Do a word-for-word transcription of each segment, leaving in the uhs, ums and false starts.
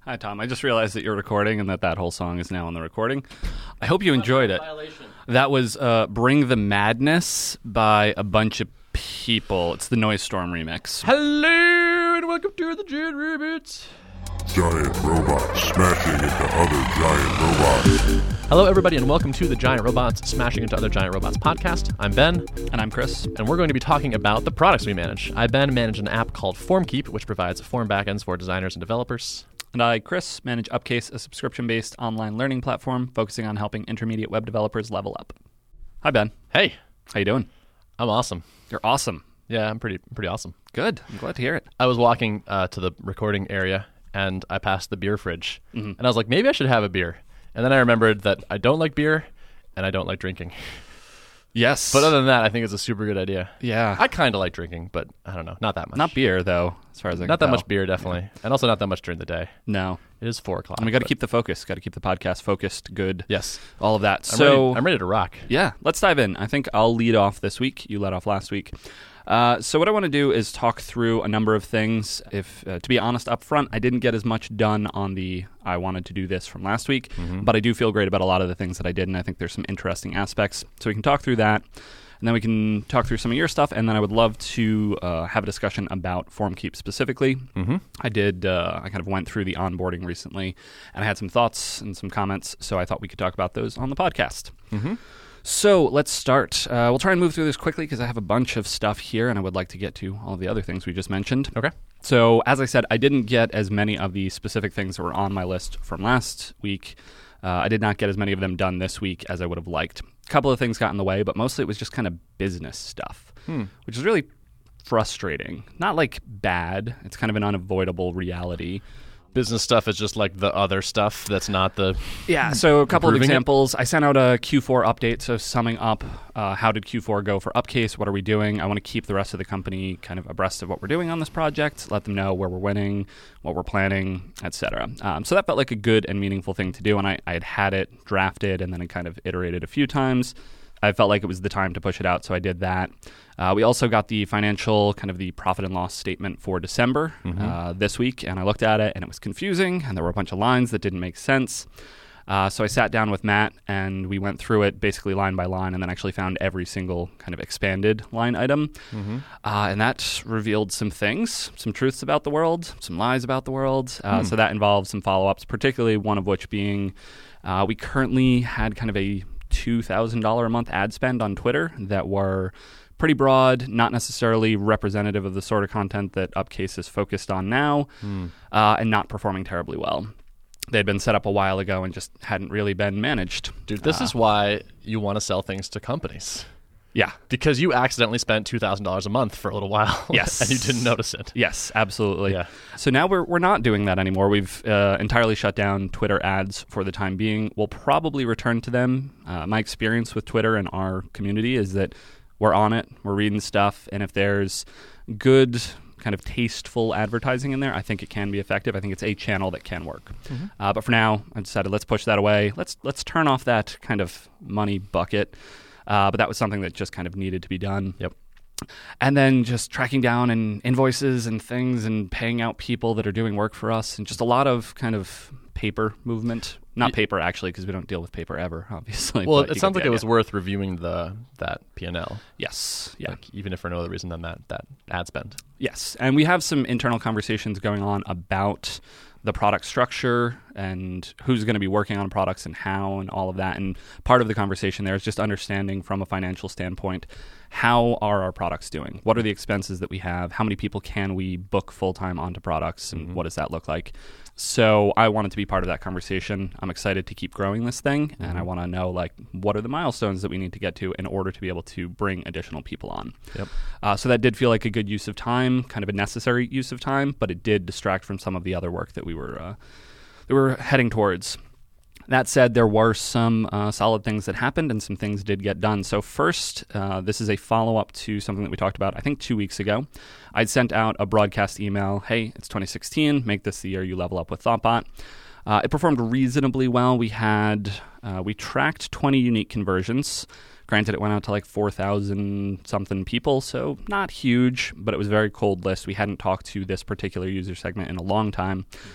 Hi, Tom. I just realized that you're recording and that that whole song is now on the recording. I hope you enjoyed it. That was uh, Bring the Madness by a bunch of people. It's the Noise Storm remix. Hello, and welcome to the Giant Robots. Giant robots smashing into other giant robots. Hello, everybody, and welcome to the Giant Robots Smashing into Other Giant Robots podcast. I'm Ben. And I'm Chris. And we're going to be talking about the products we manage. I, Ben, manage an app called FormKeep, which provides form backends for designers and developers. And I, Chris, manage Upcase, a subscription-based online learning platform focusing on helping intermediate web developers level up. Hi, Ben. Hey. How you doing? I'm awesome. You're awesome. Yeah, I'm pretty pretty awesome. Good. I'm glad to hear it. I was walking uh, to the recording area, and I passed the beer fridge. Mm-hmm. And I was like, maybe I should have a beer. And then I remembered that I don't like beer, and I don't like drinking. Yes. But other than that, I think it's a super good idea. Yeah. I kind of like drinking, but I don't know. Not that much. Not beer, though, as far as I can Not that tell. much beer, definitely. Yeah. And also not that much during the day. No. It is four o'clock. And we got to but... keep the focus. Got to keep the podcast focused, good. Yes. All of that. I'm so ready, I'm ready to rock. Yeah, let's dive in. I think I'll lead off this week. You led off last week. Uh, so what I want to do is talk through a number of things. If, uh, to be honest, up front, I didn't get as much done on the I wanted to do this from last week, mm-hmm. but I do feel great about a lot of the things that I did, and I think there's some interesting aspects. So we can talk through that, and then we can talk through some of your stuff, and then I would love to uh, have a discussion about FormKeep specifically. Mm-hmm. I did, uh, I kind of went through the onboarding recently, and I had some thoughts and some comments, so I thought we could talk about those on the podcast. Mm-hmm. So let's start. Uh, we'll try and move through this quickly because I have a bunch of stuff here and I would like to get to all the other things we just mentioned. Okay. So as I said, I didn't get as many of the specific things that were on my list from last week. Uh, I did not get as many of them done this week as I would have liked. A couple of things got in the way, but mostly it was just kind of business stuff, hmm. which is really frustrating. Not like bad. It's kind of an unavoidable reality. Business stuff is just like the other stuff that's not the... Yeah, so a couple of examples. It. I sent out a Q four update, so summing up uh, how did Q four go for Upcase, what are we doing? I want to keep the rest of the company kind of abreast of what we're doing on this project, let them know where we're winning, what we're planning, et cetera. Um, so that felt like a good and meaningful thing to do, and I, I had had it drafted and then I kind of iterated a few times. I felt like it was the time to push it out, so I did that. Uh, we also got the financial, kind of the profit and loss statement for December mm-hmm. uh, this week, and I looked at it, and it was confusing, and there were a bunch of lines that didn't make sense. Uh, so I sat down with Matt, and we went through it basically line by line, and then actually found every single kind of expanded line item. Mm-hmm. Uh, and that revealed some things, some truths about the world, some lies about the world. Uh, mm. So that involved some follow-ups, particularly one of which being uh, we currently had kind of a two thousand dollars a month ad spend on Twitter that were pretty broad, not necessarily representative of the sort of content that Upcase is focused on now, mm. uh, and not performing terribly well. They had been set up a while ago and just hadn't really been managed. Dude, this uh, is why you want to sell things to companies. Yeah. Because you accidentally spent two thousand dollars a month for a little while. Yes. And you didn't notice it. Yes, absolutely. Yeah. So now we're we're not doing that anymore. We've uh, entirely shut down Twitter ads for the time being. We'll probably return to them. Uh, my experience with Twitter and our community is that we're on it, we're reading stuff, and if there's good kind of tasteful advertising in there, I think it can be effective. I think it's a channel that can work. Mm-hmm. Uh, but for now, I decided let's push that away. Let's let's turn off that kind of money bucket. Uh, but that was something that just kind of needed to be done. Yep. And then just tracking down and invoices and things and paying out people that are doing work for us and just a lot of kind of paper movement. Not paper, actually, because we don't deal with paper ever, obviously. Well, it sounds like it was worth reviewing the that P and L. Yes. Yeah. Like, even if for no other reason than that, that ad spend. Yes. And we have some internal conversations going on about the product structure and who's going to be working on products and how and all of that. And part of the conversation there is just understanding from a financial standpoint, how are our products doing? What are the expenses that we have? How many people can we book full-time onto products? And mm-hmm. what does that look like? So I wanted to be part of that conversation. I'm excited to keep growing this thing, mm-hmm. and I want to know, like, what are the milestones that we need to get to in order to be able to bring additional people on. Yep. Uh, so that did feel like a good use of time, kind of a necessary use of time, but it did distract from some of the other work that we were uh, that we were heading towards. That said, there were some uh, solid things that happened and some things did get done. So first, uh, this is a follow-up to something that we talked about, I think, two weeks ago. I'd sent out a broadcast email, hey, it's twenty sixteen, make this the year you level up with Thoughtbot. Uh, it performed reasonably well. We had, uh, we tracked twenty unique conversions. Granted, it went out to like four thousand something people, so not huge, but it was a very cold list. We hadn't talked to this particular user segment in a long time. Mm-hmm.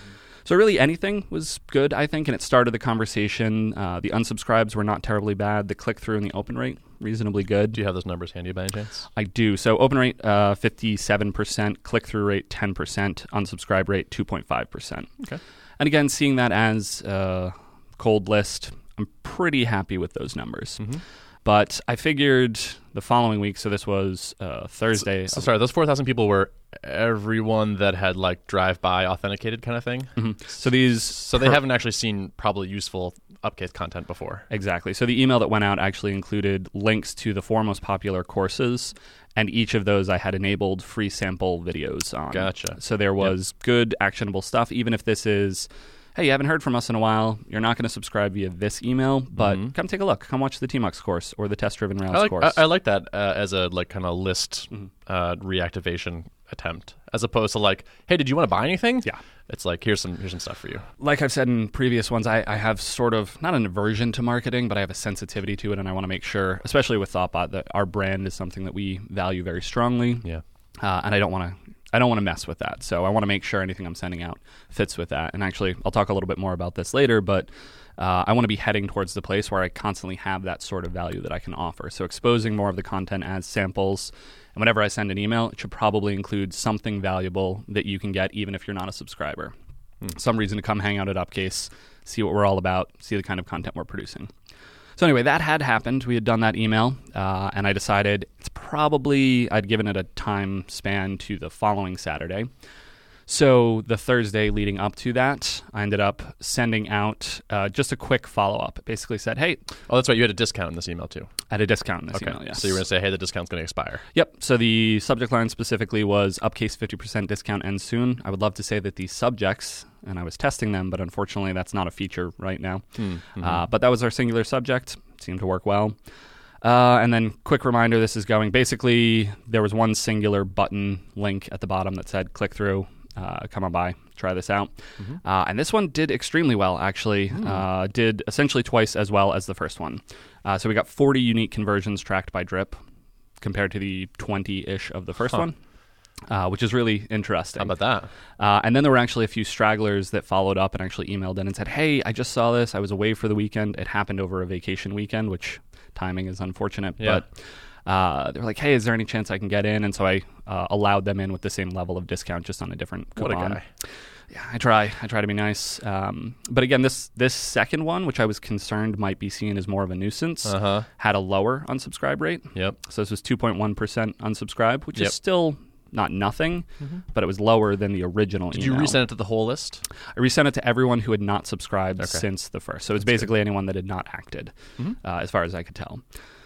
So really anything was good, I think, and it started the conversation. Uh, the unsubscribes were not terribly bad. The click-through and the open rate, reasonably good. Do you have those numbers handy by any chance? I do. So open rate, uh, fifty-seven percent. Click-through rate, ten percent. Unsubscribe rate, two point five percent. Okay. And again, seeing that as a cold list, I'm pretty happy with those numbers. Mm-hmm. But I figured the following week, so this was uh, Thursday. So, so sorry, those four thousand people were everyone that had like drive-by authenticated kind of thing? Mm-hmm. So these... So they per- haven't actually seen probably useful Upcase content before. Exactly. So the email that went out actually included links to the four most popular courses, and each of those I had enabled free sample videos on. Gotcha. So there was yep. good, actionable stuff, even if this is... Hey, you haven't heard from us in a while. You're not going to subscribe via this email, but mm-hmm. come take a look. Come watch the T M U X course or the test-driven Rails I like, course. I, I like that uh, as a like kind of list mm-hmm. uh, reactivation attempt, as opposed to like, hey, did you want to buy anything? Yeah, it's like here's some here's some stuff for you. Like I've said in previous ones, I, I have sort of not an aversion to marketing, but I have a sensitivity to it, and I want to make sure, especially with Thoughtbot, that our brand is something that we value very strongly. Yeah, uh, and I don't want to. I don't want to mess with that. So I want to make sure anything I'm sending out fits with that. And actually, I'll talk a little bit more about this later, but uh, I want to be heading towards the place where I constantly have that sort of value that I can offer. So exposing more of the content as samples. And whenever I send an email, it should probably include something valuable that you can get even if you're not a subscriber. Hmm. Some reason to come hang out at Upcase, see what we're all about, see the kind of content we're producing. So anyway, that had happened. We had done that email, uh, and I decided it's probably, I'd given it a time span to the following Saturday. So the Thursday leading up to that, I ended up sending out uh, just a quick follow-up. It basically said, hey... Oh, that's right. You had a discount in this email, too. I had a discount in this okay. email, yes. So you were going to say, hey, the discount's going to expire. Yep. So the subject line specifically was Upcase fifty percent discount ends soon. I would love to say that the subjects, and I was testing them, but unfortunately that's not a feature right now. Mm-hmm. Uh, but that was our singular subject. It seemed to work well. Uh, and then quick reminder, this is going... Basically, there was one singular button link at the bottom that said click through. Uh, come on by, try this out. Mm-hmm. Uh, and this one did extremely well, actually. Mm. Uh, did essentially twice as well as the first one. Uh, so we got forty unique conversions tracked by Drip compared to the twenty-ish of the first huh. one, uh, which is really interesting. How about that? Uh, and then there were actually a few stragglers that followed up and actually emailed in and said, hey, I just saw this. I was away for the weekend. It happened over a vacation weekend, which timing is unfortunate. Yeah. But Uh, they were like, hey, is there any chance I can get in? And so I uh, allowed them in with the same level of discount, just on a different coupon. What a guy. Yeah, I try. I try to be nice. Um, but again, this this second one, which I was concerned might be seen as more of a nuisance, uh-huh. had a lower unsubscribe rate. Yep. So this was two point one percent unsubscribe, which yep. is still not nothing, mm-hmm. but it was lower than the original Did email. you resend it to the whole list? I resent it to everyone who had not subscribed okay. since the first. So it's That's basically good. anyone that had not acted, mm-hmm. uh, as far as I could tell.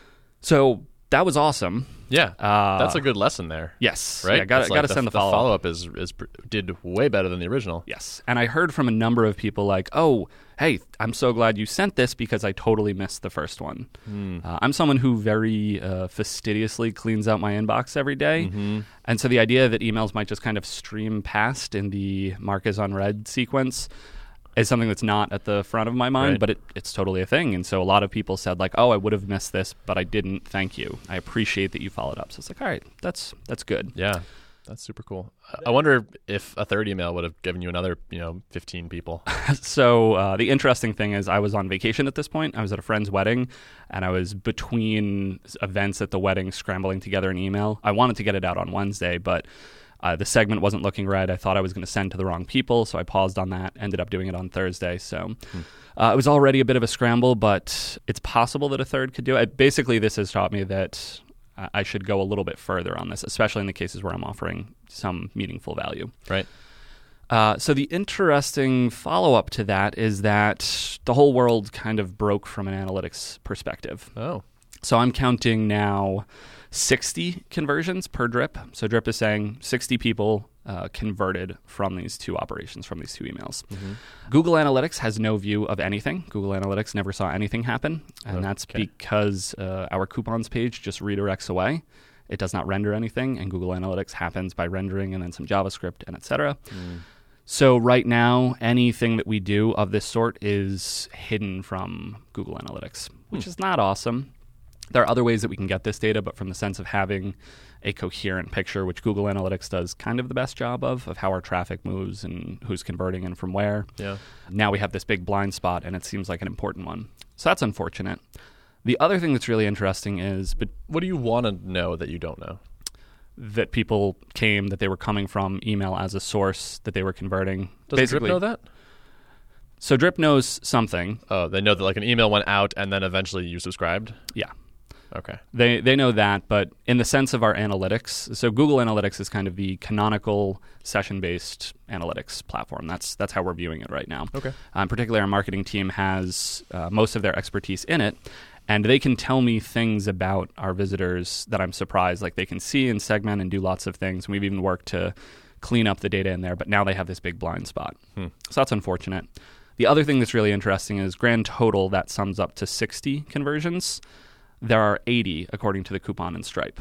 So that was awesome. Yeah, uh, that's a good lesson there. Yes, right. Yeah, got to like send the, the follow-up. The follow-up is is did way better than the original. Yes, and I heard from a number of people like, "Oh, hey, I'm so glad you sent this because I totally missed the first one." Mm. Uh, I'm someone who very uh, fastidiously cleans out my inbox every day, mm-hmm. and so the idea that emails might just kind of stream past in the mark as unread sequence is something that's not at the front of my mind, right. but it, it's totally a thing. And so a lot of people said like, oh, I would have missed this, but I didn't. Thank you. I appreciate that you followed up. So it's like, all right, that's that's good. Yeah, that's super cool. I wonder if a third email would have given you another, you know, fifteen people. So uh, the interesting thing is I was on vacation at this point. I was at a friend's wedding, and I was between events at the wedding scrambling together an email. I wanted to get it out on Wednesday, but Uh, the segment wasn't looking right. I thought I was going to send to the wrong people, so I paused on that, ended up doing it on Thursday. So hmm. uh, it was already a bit of a scramble, but it's possible that a third could do it. Basically, this has taught me that uh, I should go a little bit further on this, especially in the cases where I'm offering some meaningful value. Right. Uh, so the interesting follow-up to that is that the whole world kind of broke from an analytics perspective. Oh. So I'm counting now sixty conversions per Drip. So Drip is saying sixty people uh, converted from these two operations, from these two emails. Mm-hmm. Google Analytics has no view of anything. Google Analytics never saw anything happen. And okay. that's because uh, our coupons page just redirects away. It does not render anything. And Google Analytics happens by rendering and then some JavaScript and et cetera. Mm. So right now, anything that we do of this sort is hidden from Google Analytics, which hmm. is not awesome. There are other ways that we can get this data, but from the sense of having a coherent picture, which Google Analytics does kind of the best job of, of how our traffic moves and who's converting and from where. Yeah. Now we have this big blind spot, and it seems like an important one. So that's unfortunate. The other thing that's really interesting is... But what do you want to know that you don't know? That people came, that they were coming from email as a source, that they were converting. Does Basically, Drip know that? So Drip knows something. Oh, they know that like an email went out and then eventually you subscribed? Yeah. Okay. They they know that, but in the sense of our analytics, so Google Analytics is kind of the canonical session-based analytics platform. That's that's how we're viewing it right now. Okay. Um, particularly our marketing team has uh, most of their expertise in it, and they can tell me things about our visitors that I'm surprised. Like they can see and segment and do lots of things. And we've even worked to clean up the data in there, but now they have this big blind spot. Hmm. So that's unfortunate. The other thing that's really interesting is grand total, that sums up to sixty conversions. There are eighty according to the coupon in Stripe.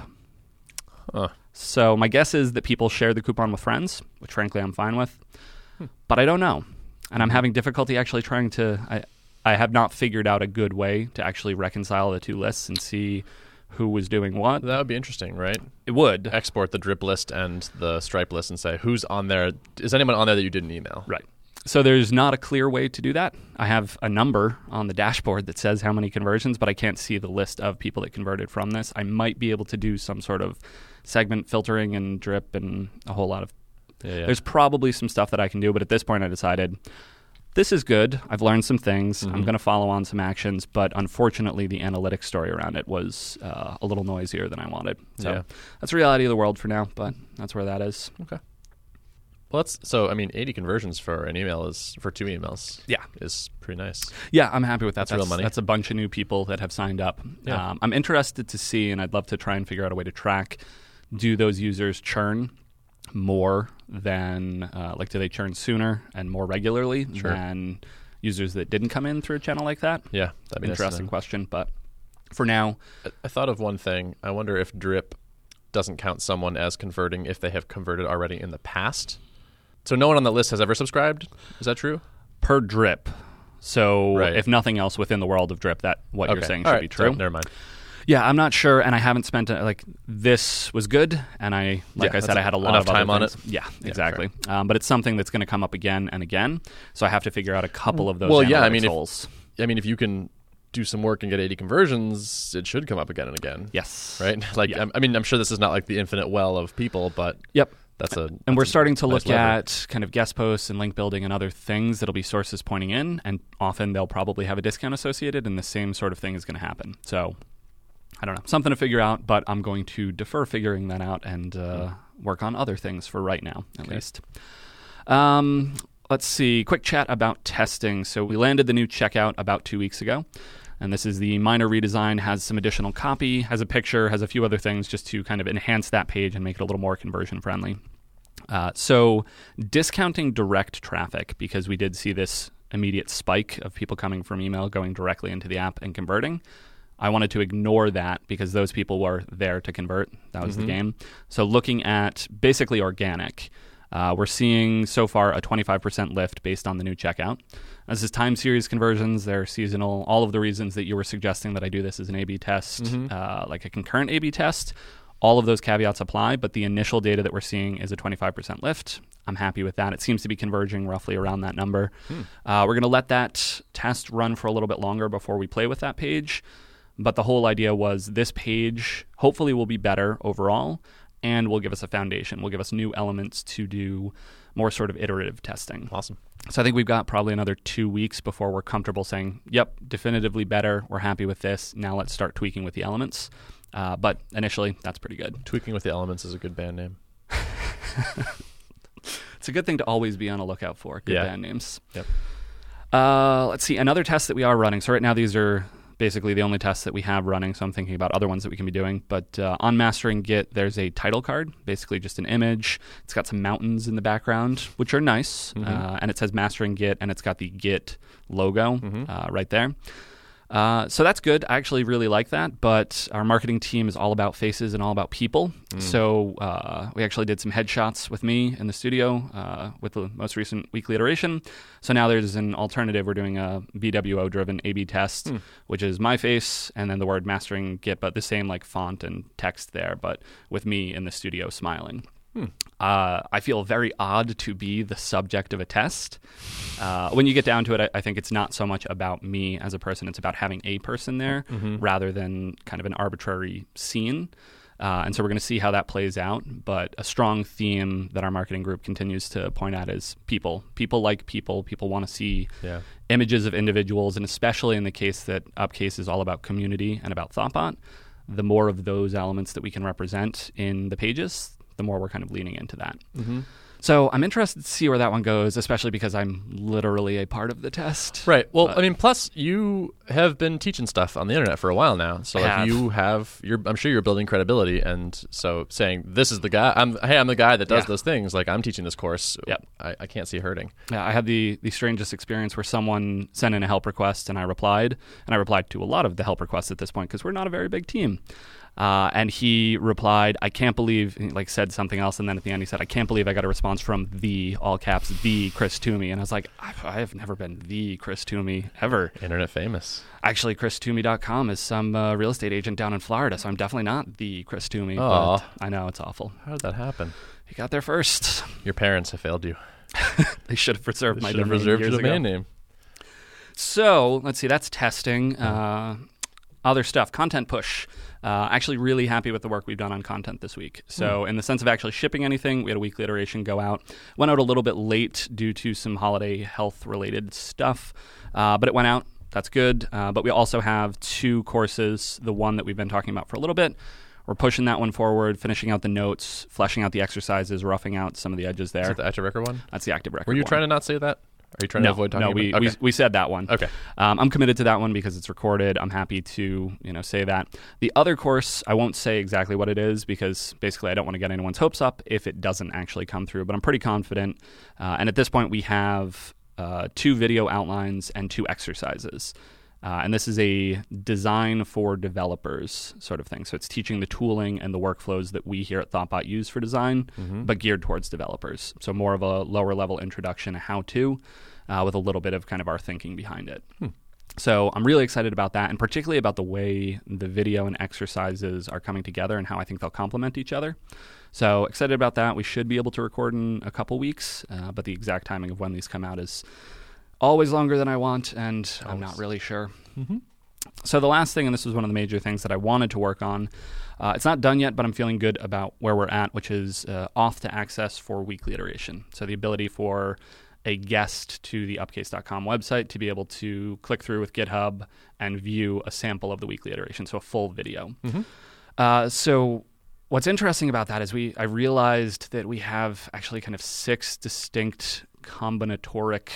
Huh. So my guess is that people share the coupon with friends, which frankly I'm fine with. Hmm. But I don't know. And I'm having difficulty actually trying to... I, I have not figured out a good way to actually reconcile the two lists and see who was doing what. That would be interesting, right? It would. Export the Drip list and the Stripe list and say, who's on there? Is anyone on there that you didn't email? Right. So there's not a clear way to do that. I have a number on the dashboard that says how many conversions, but I can't see the list of people that converted from this. I might be able to do some sort of segment filtering and Drip and a whole lot of... Yeah, yeah. There's probably some stuff that I can do, but at this point I decided this is good. I've learned some things. Mm-hmm. I'm going to follow on some actions, but unfortunately the analytics story around it was uh, a little noisier than I wanted. So yeah. That's the reality of the world for now, but that's where that is. Okay. Well, that's, so I mean, eighty conversions for an email is for two emails. Yeah, is pretty nice. Yeah, I'm happy with that. That's, that's real money. That's a bunch of new people that have signed up. Yeah. Um, I'm interested to see, and I'd love to try and figure out a way to track. Do those users churn more than, uh, like, do they churn sooner and more regularly sure. than users that didn't come in through a channel like that? Yeah, that'd be interesting nice question. But for now, I, I thought of one thing. I wonder if Drip doesn't count someone as converting if they have converted already in the past. So no one on the list has ever subscribed? Is that true? Per Drip. So right. if nothing else within the world of Drip, that what okay. you're saying All should right. be true. So, never mind. Yeah, I'm not sure, and I haven't spent a, like this was good, and I like yeah, I said I had a lot enough of other time on things. it. Yeah, yeah exactly. Um, but it's something that's going to come up again and again, so I have to figure out a couple of those. Well, yeah, I mean, holes. If, I mean, if you can do some work and get eighty conversions, it should come up again and again. Yes, right. Like, yeah. I mean, I'm sure this is not like the infinite well of people, but yep. That's a, and that's we're starting to nice look lever. at kind of guest posts and link building and other things that'll be sources pointing in, and often they'll probably have a discount associated, and the same sort of thing is going to happen. So I don't know, something to figure out, but I'm going to defer figuring that out and uh, work on other things for right now, at okay. least. Um, let's see, quick chat about testing. So we landed the new checkout about two weeks ago. And this is the minor redesign, has some additional copy, has a picture, has a few other things just to kind of enhance that page and make it a little more conversion friendly. Uh, so discounting direct traffic, because we did see this immediate spike of people coming from email going directly into the app and converting. I wanted to ignore that because those people were there to convert. That was mm-hmm. the game. So looking at basically organic, uh, we're seeing so far a twenty-five percent lift based on the new checkout. This is time series conversions. They're seasonal. All of the reasons that you were suggesting that I do this as an A B test, mm-hmm. uh, like a concurrent A B test, all of those caveats apply, but the initial data that we're seeing is a twenty-five percent lift. I'm happy with that. It seems to be converging roughly around that number. Hmm. Uh, we're going to let that test run for a little bit longer before we play with that page. But the whole idea was this page hopefully will be better overall and will give us a foundation. Will give us new elements to do more sort of iterative testing. Awesome. So I think we've got probably another two weeks before we're comfortable saying, yep, definitively better. We're happy with this. Now let's start tweaking with the elements. Uh, but initially, that's pretty good. Tweaking with the elements is a good band name. It's a good thing to always be on a lookout for, good yeah. band names. Yep. Uh, let's see, another test that we are running. So right now, these are basically the only tests that we have running, so I'm thinking about other ones that we can be doing. But uh, on Mastering Git, there's a title card, basically just an image. It's got some mountains in the background, which are nice, mm-hmm. uh, and it says Mastering Git, and it's got the Git logo mm-hmm. uh, right there. Uh, so that's good. I actually really like that, but our marketing team is all about faces and all about people. Mm. So uh, we actually did some headshots with me in the studio uh, with the most recent weekly iteration. So now there's an alternative. We're doing a B W O-driven A B test, mm. which is my face and then the word mastering Git, but the same like font and text there, but with me in the studio smiling. Hmm. Uh, I feel very odd to be the subject of a test. Uh, when you get down to it, I, I think it's not so much about me as a person. It's about having a person there mm-hmm. rather than kind of an arbitrary scene. Uh, and so we're going to see how that plays out. But a strong theme that our marketing group continues to point out is people. People like people. People want to see yeah. images of individuals. And especially in the case that Upcase is all about community and about Thoughtbot, the more of those elements that we can represent in the pages, the more we're kind of leaning into that. Mm-hmm. So I'm interested to see where that one goes, especially because I'm literally a part of the test. Right. Well, but, I mean, plus you have been teaching stuff on the internet for a while now. So like have. you have, you're, I'm sure you're building credibility. And so saying, this is the guy, I'm, hey, I'm the guy that does yeah. those things. Like I'm teaching this course. Yep. I, I can't see hurting. Yeah, I had the, the strangest experience where someone sent in a help request and I replied. And I replied to a lot of the help requests at this point because we're not a very big team. Uh, and he replied, I can't believe, he, like said something else, and then at the end he said, I can't believe I got a response from the, all caps, the Chris Toomey. And I was like, I, I have never been the Chris Toomey, ever. Internet famous. Actually, Chris Toomey dot com is some uh, real estate agent down in Florida, so I'm definitely not the Chris Toomey. Aww. But I know, it's awful. How did that happen? He got there first. Your parents have failed you. They should have preserved they my should have domain preserved years your ago. domain name. So, let's see, that's testing. Uh, other stuff, content push. Uh, actually really happy with the work we've done on content this week. So mm. in the sense of actually shipping anything, we had a weekly iteration go out. Went out a little bit late due to some holiday health-related stuff, uh, but it went out. That's good. Uh, but we also have two courses, the one that we've been talking about for a little bit. We're pushing that one forward, finishing out the notes, fleshing out the exercises, roughing out some of the edges there. Is that the Active Record one? That's the Active Record Were you one. trying to not say that? Are you trying no, to avoid talking no, about we, okay. we we said that one. Okay. Um, I'm committed to that one because it's recorded. I'm happy to, you know, say that. The other course, I won't say exactly what it is because basically I don't want to get anyone's hopes up if it doesn't actually come through, but I'm pretty confident. Uh, and at this point we have uh, two video outlines and two exercises. Uh, and this is a design for developers sort of thing. So it's teaching the tooling and the workflows that we here at Thoughtbot use for design, mm-hmm. but geared towards developers. So more of a lower level introduction, how-to, uh, with a little bit of kind of our thinking behind it. Hmm. So I'm really excited about that, and particularly about the way the video and exercises are coming together and how I think they'll complement each other. So excited about that. We should be able to record in a couple weeks, uh, but the exact timing of when these come out is always longer than I want, and always. I'm not really sure. Mm-hmm. So the last thing, and this was one of the major things that I wanted to work on, uh, it's not done yet, but I'm feeling good about where we're at, which is uh, auth to access for weekly iteration. So the ability for a guest to the upcase dot com website to be able to click through with GitHub and view a sample of the weekly iteration, so a full video. Mm-hmm. Uh, so what's interesting about that is we I realized that we have actually kind of six distinct combinatoric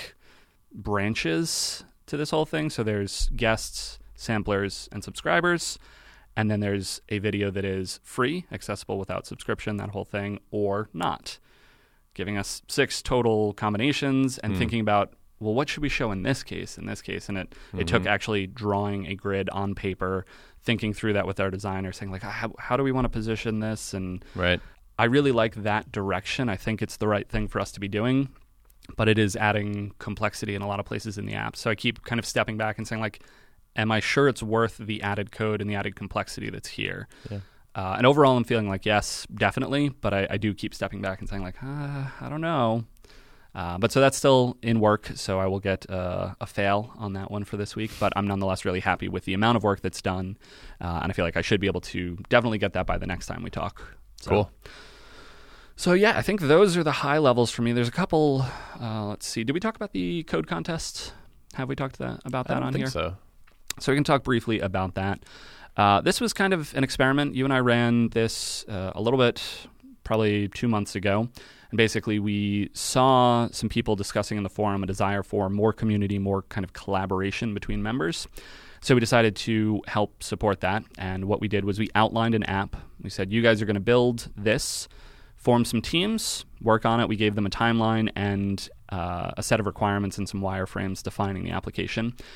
branches to this whole thing. So there's guests, samplers, and subscribers. And then there's a video that is free, accessible without subscription, that whole thing, or not. Giving us six total combinations and mm. thinking about, well, what should we show in this case, in this case? And it, mm-hmm. it took actually drawing a grid on paper, thinking through that with our designer, saying, like, how, how do we want to position this? And right. I really like that direction. I think it's the right thing for us to be doing, but it is adding complexity in a lot of places in the app. So I keep kind of stepping back and saying, like, am I sure it's worth the added code and the added complexity that's here? Yeah. Uh, and overall, I'm feeling like, yes, definitely. But I, I do keep stepping back and saying, like, uh, I don't know. Uh, but so that's still in work. So I will get uh, a fail on that one for this week. But I'm nonetheless really happy with the amount of work that's done. Uh, and I feel like I should be able to definitely get that by the next time we talk. So, cool. So, yeah, I think those are the high levels for me. There's a couple. Uh, let's see. Did we talk about the code contest? Have we talked that, about that I don't on think here? So. So we can talk briefly about that. Uh, this was kind of an experiment. You and I ran this uh, a little bit, probably two months ago. And basically we saw some people discussing in the forum a desire for more community, more kind of collaboration between members. So we decided to help support that. And what we did was we outlined an app. We said, you guys are going to build this, form some teams, work on it. We gave them a timeline and uh, a set of requirements and some wireframes defining the application.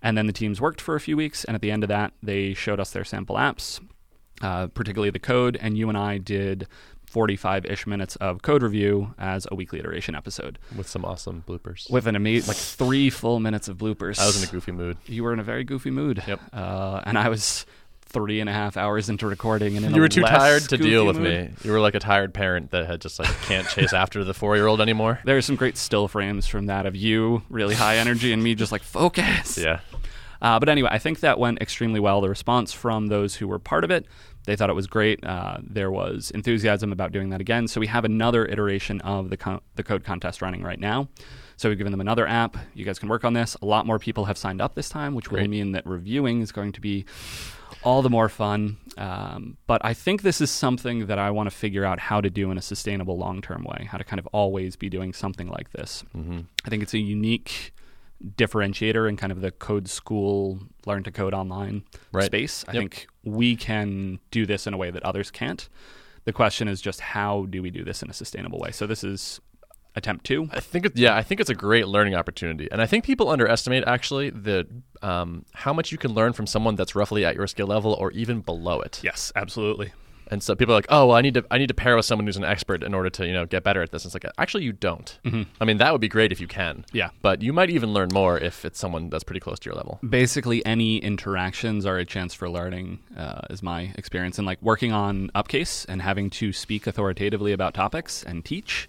And then the teams worked for a few weeks, and at the end of that, they showed us their sample apps, uh, particularly the code, and you and I did forty-five-ish minutes of code review as a weekly iteration episode. With some awesome bloopers. With an amazing, like three full minutes of bloopers. I was in a goofy mood. You were in a very goofy mood. Yep. Uh, and I was three and a half hours into recording, and in you a were too less tired to goofy deal with mood. me. You were like a tired parent that had just like can't chase after the four-year-old anymore. There are some great still frames from that of you, really high energy, and me just like, focus. Yeah. Uh, but anyway, I think that went extremely well. The response from those who were part of it, they thought it was great. Uh, there was enthusiasm about doing that again. So we have another iteration of the co- the code contest running right now. So we've given them another app. You guys can work on this. A lot more people have signed up this time, which Great. will mean that reviewing is going to be all the more fun. Um, but I think this is something that I want to figure out how to do in a sustainable long-term way, how to kind of always be doing something like this. Mm-hmm. I think it's a unique differentiator in kind of the code school, learn to code online Right. space. I Yep. think we can do this in a way that others can't. The question is just how do we do this in a sustainable way? So this is attempt two. I think it, yeah, I think it's a great learning opportunity, and I think people underestimate actually the um, how much you can learn from someone that's roughly at your skill level or even below it. Yes, absolutely. And so people are like, oh, well, I need to I need to pair with someone who's an expert in order to you know get better at this. And it's like actually you don't. Mm-hmm. I mean that would be great if you can. Yeah. But you might even learn more if it's someone that's pretty close to your level. Basically, any interactions are a chance for learning, uh, is my experience. And like working on Upcase and having to speak authoritatively about topics and teach,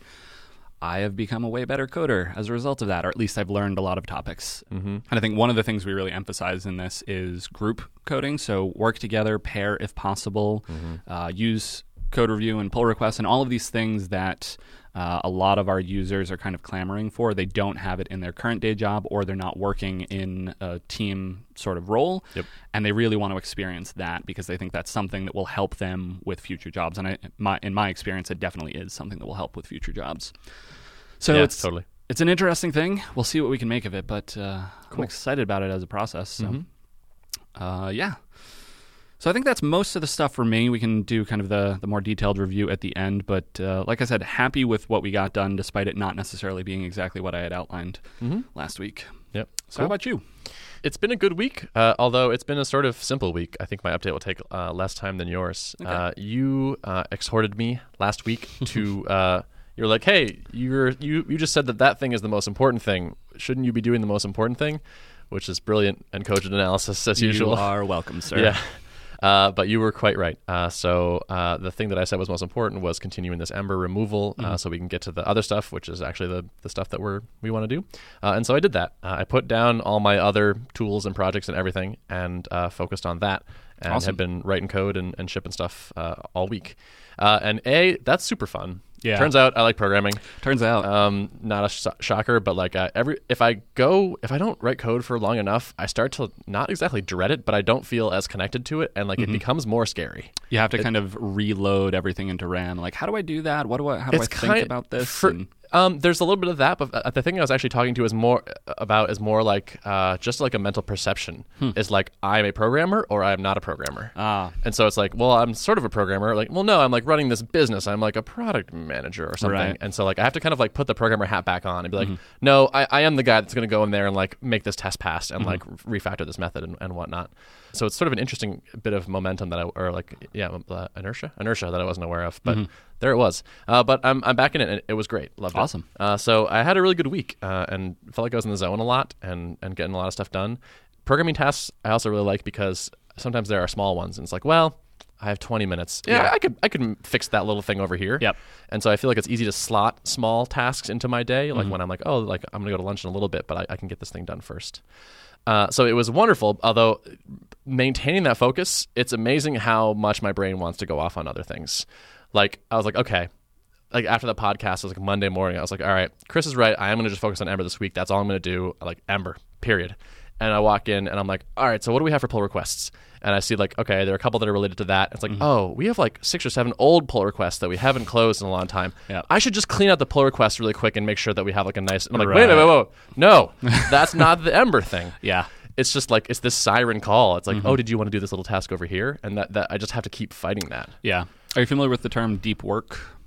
I have become a way better coder as a result of that, or at least I've learned a lot of topics. Mm-hmm. And I think one of the things we really emphasize in this is group coding. So work together, pair if possible, Mm-hmm. uh, use code review and pull requests and all of these things that uh, a lot of our users are kind of clamoring for. They don't have it in their current day job, or they're not working in a team sort of role. Yep. And they really want to experience that because they think that's something that will help them with future jobs. And I, my, in my experience, it definitely is something that will help with future jobs. So Yeah, it's totally. it's an interesting thing. We'll see what we can make of it, but uh, Cool. I'm excited about it as a process. So, Mm-hmm. uh, yeah. So I think that's most of the stuff for me. We can do kind of the, the more detailed review at the end, but uh, like I said, happy with what we got done, despite it not necessarily being exactly what I had outlined Mm-hmm. last week. Yep. So Cool. how about you? It's been a good week, uh, although it's been a sort of simple week. I think my update will take uh, less time than yours. Okay. Uh, you uh, exhorted me last week to. Uh, you're like, hey, you're you you just said that that thing is the most important thing. Shouldn't you be doing the most important thing? Which is brilliant and cogent analysis as You usual. are welcome, sir. Yeah. Uh, but you were quite right. Uh, so uh, the thing that I said was most important was continuing this Ember removal, uh, Mhm. so we can get to the other stuff, which is actually the, the stuff that we're we want to do. Uh, and so I did that. Uh, I put down all my other tools and projects and everything, and uh, focused on that, and Awesome. have been writing code and, and shipping stuff uh, all week. Uh, and A, that's super fun. Yeah. Turns out I like programming. Turns out. Um, not a sh- shocker, but like uh, every if I go if I don't write code for long enough, I start to not exactly dread it, but I don't feel as connected to it, and like Mhm. it becomes more scary. you have to it- kind of reload everything into RAM. Like, how do I do that? What do I? How do I It's think kind- about this? for- And- Um, there's a little bit of that, but uh, the thing I was actually talking to is more about is more like uh, just like a mental perception. Hmm. Is like I'm a programmer or I'm not a programmer. ah, And so it's like, well, I'm sort of a programmer. Like, well, no, I'm like running this business. I'm like a product manager or something. Right. And so like I have to kind of like put the programmer hat back on and be like, Mhm. no, I, I am the guy that's going to go in there and like make this test pass and Mhm. like refactor this method and, and whatnot. So it's sort of an interesting bit of momentum that I, or like, yeah, uh, inertia, inertia that I wasn't aware of, but Mhm. there it was. Uh, but I'm, I'm back in it and it was great. Loved Awesome. it. Uh, so I had a really good week uh, and felt like I was in the zone a lot and, and getting a lot of stuff done. Programming tasks I also really like because sometimes there are small ones and it's like, well, I have twenty minutes. Yeah, Yeah. I could I could fix that little thing over here. Yep. And so I feel like it's easy to slot small tasks into my day, like Mhm. when I'm like, oh, like I'm gonna go to lunch in a little bit, but I, I can get this thing done first. Uh, so it was wonderful. Although maintaining that focus, it's amazing how much my brain wants to go off on other things. Like I was like, okay. Like after the podcast, it was like Monday morning. I was like, all right, Chris is right. I am going to just focus on Ember this week. That's all I'm going to do. Like Ember, period. And I walk in and I'm like, all right, so what do we have for pull requests? And I see like, okay, there are a couple that are related to that. It's like, Mhm. oh, we have like six or seven old pull requests that we haven't closed in a long time. Yeah. I should just clean out the pull requests really quick and make sure that we have like a nice. And I'm like, Right. wait, wait, wait, wait, no, that's not the Ember thing. Yeah. It's just like it's this siren call. It's like, Mhm. oh, did you want to do this little task over here? And that, that I just have to keep fighting that. Yeah. Are you familiar with the term deep work?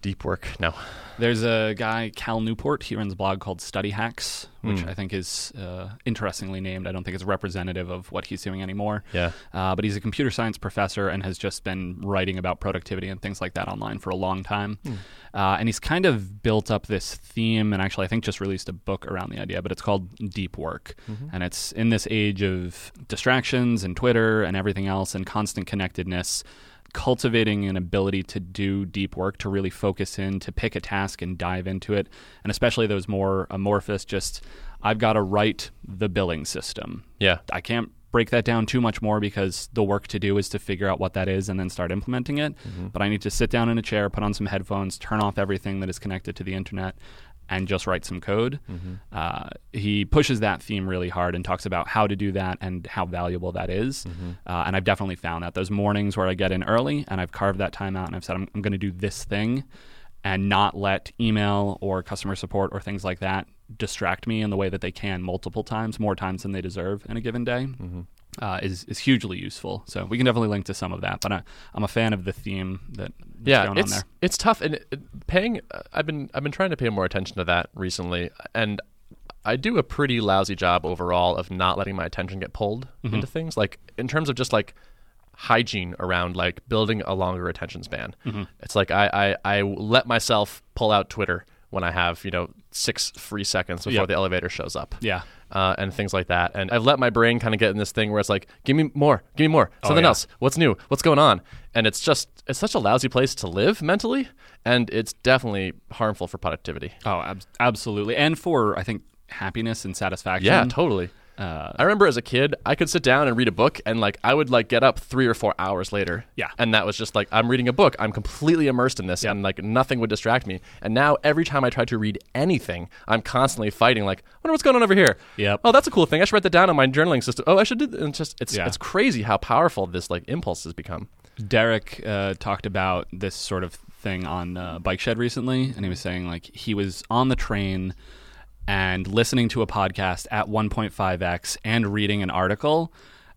Deep work. No. There's a guy, Cal Newport. He runs a blog called Study Hacks, which Mm. I think is uh, interestingly named. I don't think it's representative of what he's doing anymore. Yeah. Uh, but he's a computer science professor and has just been writing about productivity and things like that online for a long time. Mm. Uh, and he's kind of built up this theme, and actually I think just released a book around the idea, but it's called Deep Work. Mm-hmm. And it's in this age of distractions and Twitter and everything else and constant connectedness, cultivating an ability to do deep work, to really focus in, to pick a task and dive into it. And especially those more amorphous, just, I've got to write the billing system. Yeah. I can't break that down too much more because the work to do is to figure out what that is and then start implementing it. Mm-hmm. But I need to sit down in a chair, put on some headphones, turn off everything that is connected to the internet, and just write some code. Mm-hmm. Uh, he pushes that theme really hard and talks about how to do that and how valuable that is. Mm-hmm. Uh, and I've definitely found that. Those mornings where I get in early and I've carved that time out and I've said, I'm, I'm going to do this thing and not let email or customer support or things like that distract me in the way that they can multiple times, more times than they deserve in a given day. Mm-hmm. Uh, is is hugely useful. So we can definitely link to some of that. But I, I'm a fan of the theme that that's Yeah, going it's on there. it's tough, and it, it- paying. Uh, I've been I've been trying to pay more attention to that recently, and I do a pretty lousy job overall of not letting my attention get pulled Mm-hmm. into things. Like in terms of just like hygiene around like building a longer attention span. Mm-hmm. It's like I, I I let myself pull out Twitter when I have you know six free seconds before Yep. the elevator shows up. Yeah. Uh, and things like that. And I've let my brain kind of get in this thing where it's like, give me more, give me more, something yeah. else. What's new? What's going on? And it's just, it's such a lousy place to live mentally. And it's definitely harmful for productivity. Oh, ab- absolutely. And for, I think, happiness and satisfaction. Yeah, totally. Uh, I remember as a kid, I could sit down and read a book and like I would like get up three or four hours later. Yeah. And that was just like, I'm reading a book. I'm completely immersed in this Yep. and like nothing would distract me. And now every time I try to read anything, I'm constantly fighting like, I wonder what's going on over here. Yep. Oh, that's a cool thing. I should write that down on my journaling system. Oh, I should do that. And it's just, it's, Yeah. it's crazy how powerful this like impulse has become. Derek uh, talked about this sort of thing on uh, Bike Shed recently, and he was saying like he was on the train and listening to a podcast at one point five x and reading an article,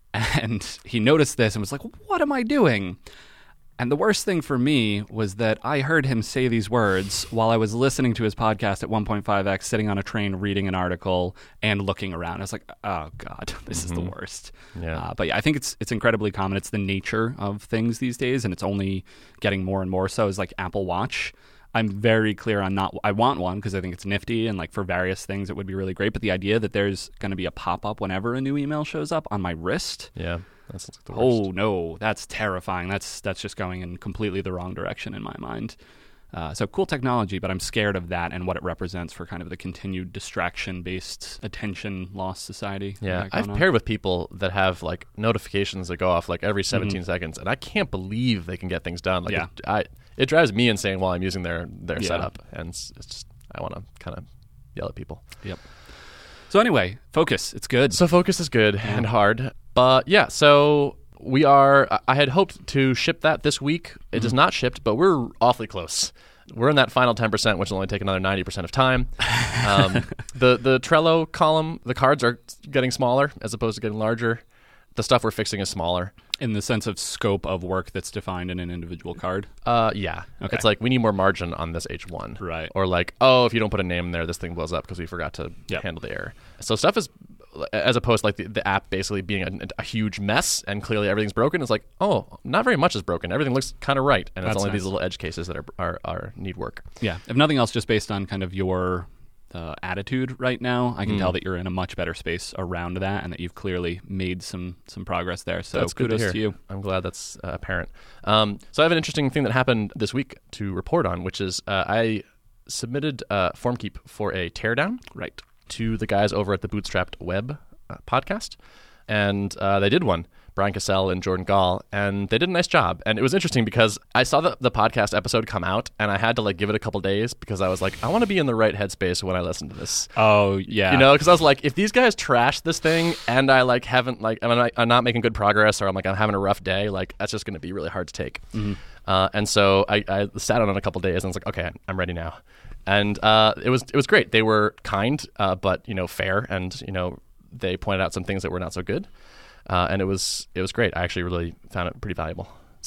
and he noticed this and was like, what am I doing? And the worst thing for me was that I heard him say these words while I was listening to his podcast at one point five x, sitting on a train, reading an article, and looking around. I was like, oh, God, this is the worst. Yeah. Uh, but yeah, I think it's it's incredibly common. It's the nature of things these days, and it's only getting more and more so. Is like Apple Watch. I'm very clear on not. I want one because I think it's nifty, and like for various things, it would be really great. But the idea that there's going to be a pop up whenever a new email shows up on my wrist. Yeah. That's like the worst. Oh no, that's terrifying. That's that's just going in completely the wrong direction in my mind. Uh, so cool technology, but I'm scared of that and what it represents for kind of the continued distraction-based attention loss society. Yeah, we got I've going on. paired with people that have like notifications that go off like every seventeen Mhm. seconds, and I can't believe they can get things done. Like Yeah. it, I, it drives me insane while I'm using their their Yeah. setup, and it's, it's just I want to kind of yell at people. Yep. So anyway, focus. It's good. So focus is good and hard, but yeah. So we are. I- I had hoped to ship that this week. It is not shipped, but we're awfully close. We're in that final ten percent, which will only take another ninety percent of time. Um, the the Trello column, the cards are getting smaller as opposed to getting larger. The stuff we're fixing is smaller. in the sense of scope of work that's defined in an individual card. Uh, yeah. Okay. It's like we need more margin on this H one. Right. Or like, oh, if you don't put a name in there, this thing blows up because we forgot to Yep. handle the error. So stuff is, as opposed to like the, the app basically being a, a huge mess and clearly everything's broken, it's like, oh, not very much is broken. Everything looks kind of right. And it's That's only nice. these little edge cases that are, are, are need work. Yeah. If nothing else, just based on kind of your uh, attitude right now, I can Mm. tell that you're in a much better space around that and that you've clearly made some some progress there. So That's good to kudos hear. to you. I'm glad that's uh, apparent. Um, so I have an interesting thing that happened this week to report on, which is uh, I submitted uh, FormKeep for a teardown Right. to the guys over at the Bootstrapped Web uh, podcast, and uh, they did one. Brian Cassell and Jordan Gall, and they did a nice job. And it was interesting because I saw the, the podcast episode come out, and I had to like give it a couple days because I was like, I want to be in the right headspace when I listen to this. Oh, yeah. You know, because I was like, if these guys trash this thing and I like haven't like I'm not, I'm not making good progress, or I'm like I'm having a rough day, like that's just going to be really hard to take. Mm-hmm. Uh, and so I, I sat on it a couple days, and I was like, okay, I'm ready now. And uh, it was it was great. They were kind, uh, but you know, fair, and you know, they pointed out some things that were not so good. Uh, and it was it was great. I actually really found it pretty valuable.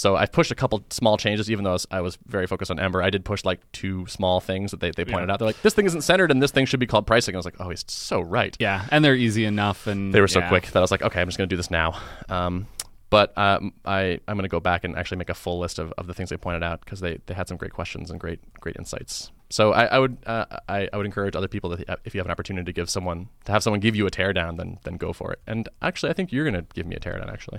So I've pushed a couple small changes, even though I was, I was very focused on Ember. I did push like two small things that they, they pointed Yeah. out. They're like, this thing isn't centered and this thing should be called pricing. I was like, oh, he's so right. Yeah, and they're easy enough, and They were so yeah. quick that I was like, okay, I'm just going to do this now. Um, but um, I, I'm going to go back and actually make a full list of, of the things they pointed out because they, they had some great questions and great great insights. So I, I would uh, I, I would encourage other people that if you have an opportunity to give someone to have someone give you a teardown, then then go for it. And actually, I think you're going to give me a teardown. Actually,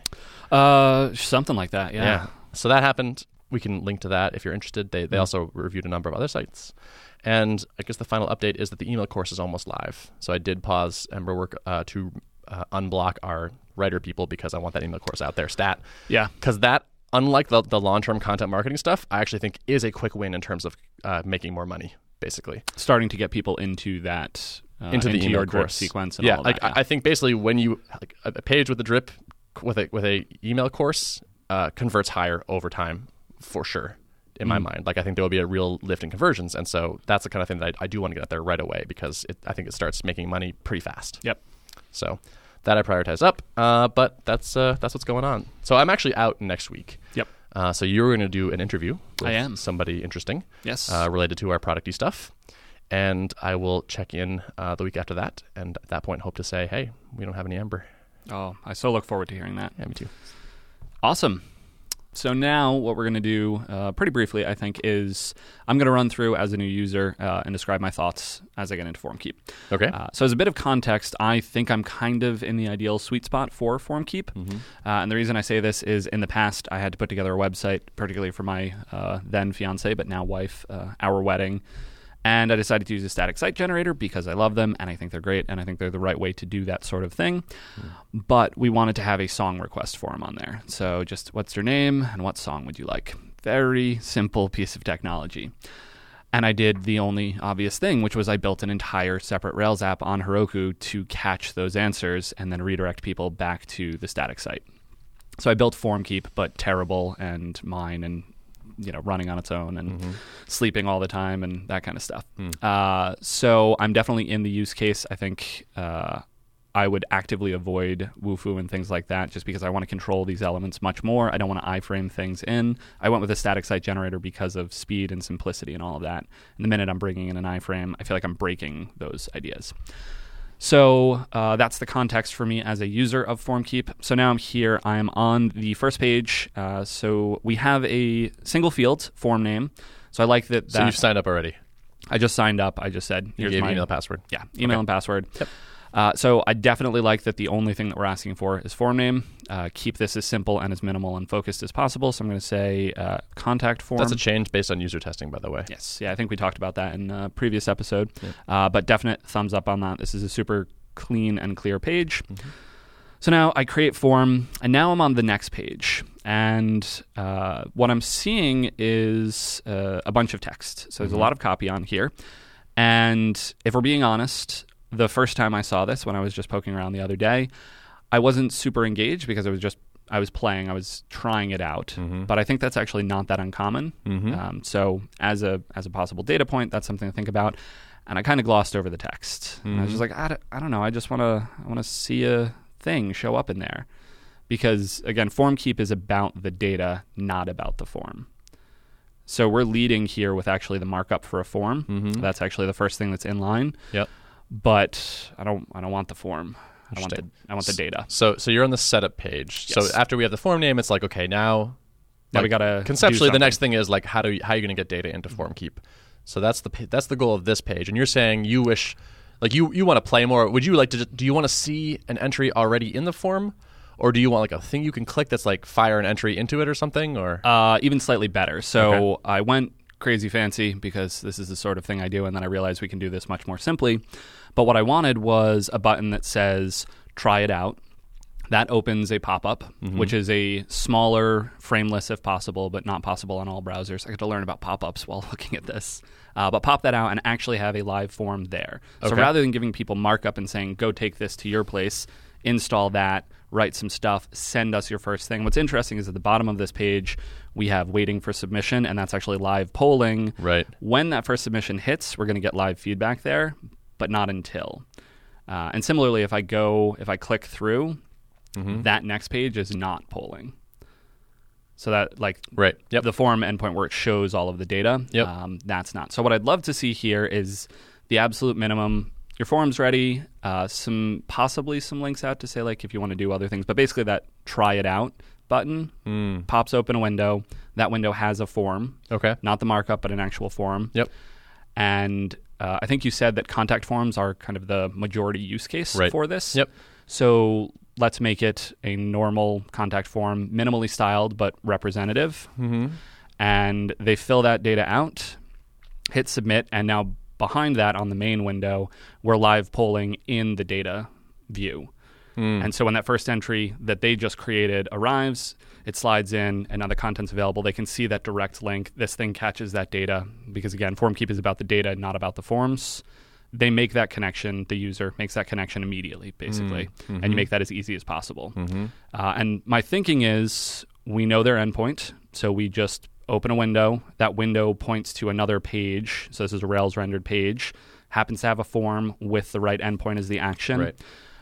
Uh, something like that. Yeah. yeah. So that happened. We can link to that if you're interested. They they Mm. also reviewed a number of other sites. And I guess the final update is that the email course is almost live. So I did pause Ember work uh, to uh, unblock our writer people because I want that email course out there stat. Yeah. Because that, unlike the, the long-term content marketing stuff, I actually think is a quick win in terms of uh, making more money, basically. Starting to get people into that uh, into the email your drip course sequence. And yeah, all of like that, I I think basically when you like a a page with a drip with a with a email course uh, converts higher over time for sure. In my Mm. mind, like I think there will be a real lift in conversions, and so that's the kind of thing that I, I do want to get out there right away because it, I think it starts making money pretty fast. Yep. So that I prioritize up, uh, but that's uh, that's what's going on. So I'm actually out next week. Yep. Uh, so you're going to do an interview with I am. somebody interesting, Yes. uh, related to our producty stuff, and I will check in uh, the week after that, and at that point hope to say, hey, we don't have any Ember. Oh, I so look forward to hearing that. Yeah, me too. Awesome. So now what we're going to do, uh, pretty briefly, I think, is I'm going to run through as a new user uh, and describe my thoughts as I get into FormKeep. Okay. Uh, so as a bit of context, I think I'm kind of in the ideal sweet spot for FormKeep. Mm-hmm. Uh, and the reason I say this is in the past, I had to put together a website, particularly for my uh, then fiance, but now wife, uh, our wedding. And I decided to use a static site generator because I love them and I think they're great and I think they're the right way to do that sort of thing. Mm. But we wanted to have a song request form on there. So just what's your name and what song would you like? Very simple piece of technology. And I did the only obvious thing, which was I built an entire separate Rails app on Heroku to catch those answers and then redirect people back to the static site. So I built FormKeep, but terrible and mine and you know, running on its own and mm-hmm. sleeping all the time and that kind of stuff. Mm. Uh, so I'm definitely in the use case. I think uh, I would actively avoid Wufoo and things like that just because I want to control these elements much more. I don't want to iframe things in. I went with a static site generator because of speed and simplicity and all of that. And the minute I'm bringing in an iframe, I feel like I'm breaking those ideas. So uh, that's the context for me as a user of FormKeep. So now I'm here. I am on the first page. Uh, so we have a single field, form name. So I like that. that So you've signed up already? I just signed up. I just said, you here's gave my email password. Yeah, email okay. and password. Yep. Uh, so I definitely like that the only thing that we're asking for is form name. Uh, keep this as simple and as minimal and focused as possible. So I'm going to say uh, contact form. That's a change based on user testing, by the way. Yes. Yeah, I think we talked about that in a previous episode. Yeah. Uh, but definite thumbs up on that. This is a super clean and clear page. Mm-hmm. So now I create form, and now I'm on the next page. And uh, what I'm seeing is uh, a bunch of text. So there's mm-hmm. a lot of copy on here. And if we're being honest, the first time I saw this, when I was just poking around the other day, I wasn't super engaged because I was just I was playing, I was trying it out. Mm-hmm. But I think that's actually not that uncommon. Mm-hmm. Um, so as a as a possible data point, that's something to think about. And I kind of glossed over the text. Mm-hmm. And I was just like, I don't, I don't know, I just want to I want to see a thing show up in there. Because again, FormKeep is about the data, not about the form. So we're leading here with actually the markup for a form. Mm-hmm. That's actually the first thing that's in line. Yep. But I don't I don't want the form. I want the I want the data. So so you're on the setup page. Yes. So after we have the form name, it's like, okay, now now like, we gotta conceptually the next thing is like how do you, how are you going to get data into FormKeep? So that's the that's the goal of this page. And you're saying you wish like you you want to play more. Would you like to do you want to see an entry already in the form? Or do you want like a thing you can click that's like fire an entry into it or something? Or uh, even slightly better. So okay. I went crazy fancy because this is the sort of thing I do, and then I realized we can do this much more simply. But what I wanted was a button that says try it out. That opens a pop-up, mm-hmm. which is a smaller, frameless if possible, but not possible on all browsers. I get to learn about pop-ups while looking at this. Uh, but pop that out and actually have a live form there. So okay. rather than giving people markup and saying, go take this to your place, install that, write some stuff, send us your first thing. What's interesting is at the bottom of this page, we have waiting for submission, and that's actually live polling. Right. When that first submission hits, we're going to get live feedback there, but not until. Uh, and similarly, if I go, if I click through, mm-hmm. that next page is not polling. So that like Right. Yep. the form endpoint where it shows all of the data, Yep. um, that's not. So what I'd love to see here is the absolute minimum. Your form's ready, uh, some possibly some links out to say like if you want to do other things, but basically that try it out button Mm. pops open a window. That window has a form, Okay. not the markup, but an actual form. Yep. And uh, I think you said that contact forms are kind of the majority use case Right. for this. Yep. So let's make it a normal contact form, minimally styled but representative. Mm-hmm. And they fill that data out, hit submit, and now behind that on the main window, we're live polling in the data view. Mm. And so when that first entry that they just created arrives, it slides in, and now the content's available. They can see that direct link. This thing catches that data because, again, FormKeep is about the data, not about the forms. They make that connection. The user makes that connection immediately, basically, Mm-hmm. and you make that as easy as possible. Mm-hmm. Uh, and my thinking is we know their endpoint, so we just open a window. That window points to another page. So this is a Rails rendered page. Happens to have a form with the right endpoint as the action. Right.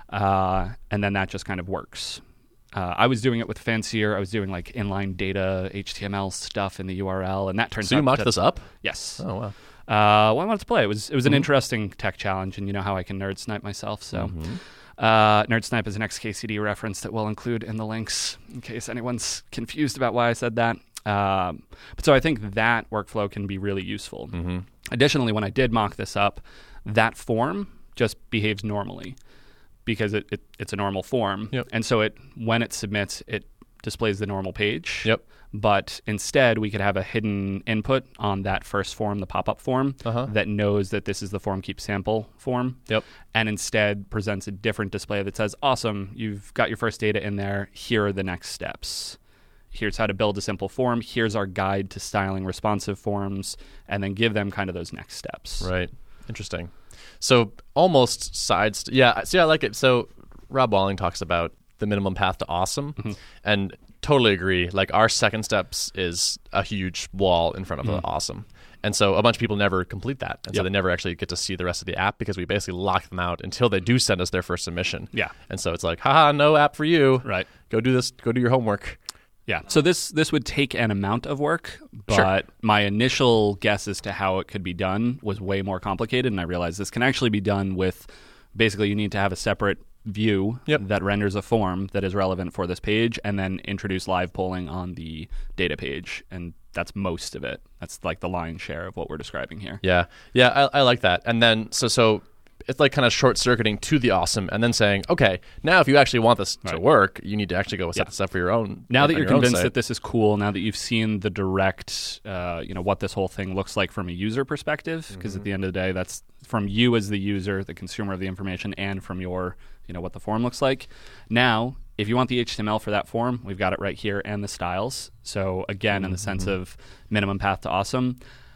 Uh, and then that just kind of works. Uh, I was doing it with fancier. I was doing like inline data, H T M L stuff in the U R L, and that turns So out you mocked to- this up? Yes. Oh, wow. Uh, well, I wanted to play. It was it was an Mhm. interesting tech challenge, and you know how I can nerd snipe myself. So, Mhm. uh, nerd snipe is an X K C D reference that we'll include in the links in case anyone's confused about why I said that. Um, but so I think that workflow can be really useful. Mm-hmm. Additionally, when I did mock this up, that form just behaves normally because it, it it's a normal form, Yep. and so it when it submits, it displays the normal page. Yep. But instead, we could have a hidden input on that first form, the pop-up form, Uh-huh. that knows that this is the FormKeep sample form, Yep. and instead presents a different display that says, awesome, you've got your first data in there. Here are the next steps. Here's how to build a simple form. Here's our guide to styling responsive forms, and then give them kind of those next steps. Right. Interesting. So almost sides. Yeah. See, I like it. So Rob Walling talks about the minimum path to awesome, Mm-hmm. and totally agree. Like our second steps is a huge wall in front of the awesome. And so a bunch of people never complete that. And so Yep. they never actually get to see the rest of the app because we basically lock them out until they do send us their first submission. Yeah. And so it's like, haha, no app for you. Right. Go do this. Go do your homework. Yeah. So this this would take an amount of work, but Sure. my initial guess as to how it could be done was way more complicated, and I realized this can actually be done with basically you need to have a separate view Yep. that renders a form that is relevant for this page, and then introduce live polling on the data page, and that's most of it. That's like the lion's share of what we're describing here. Yeah, yeah, I, I like that. And then so so it's like kind of short circuiting to the awesome, and then saying, okay, now if you actually want this to Right. work, you need to actually go set Yeah. this up for your own. Now that on you're your own convinced site. that this is cool, now that you've seen the direct, uh, you know, what this whole thing looks like from a user perspective, because at the end of the day, that's from you as the user, the consumer of the information, and from your, you know, what the form looks like. Now, if you want the H T M L for that form, we've got it right here, and the styles. So again, in the sense of minimum path to awesome,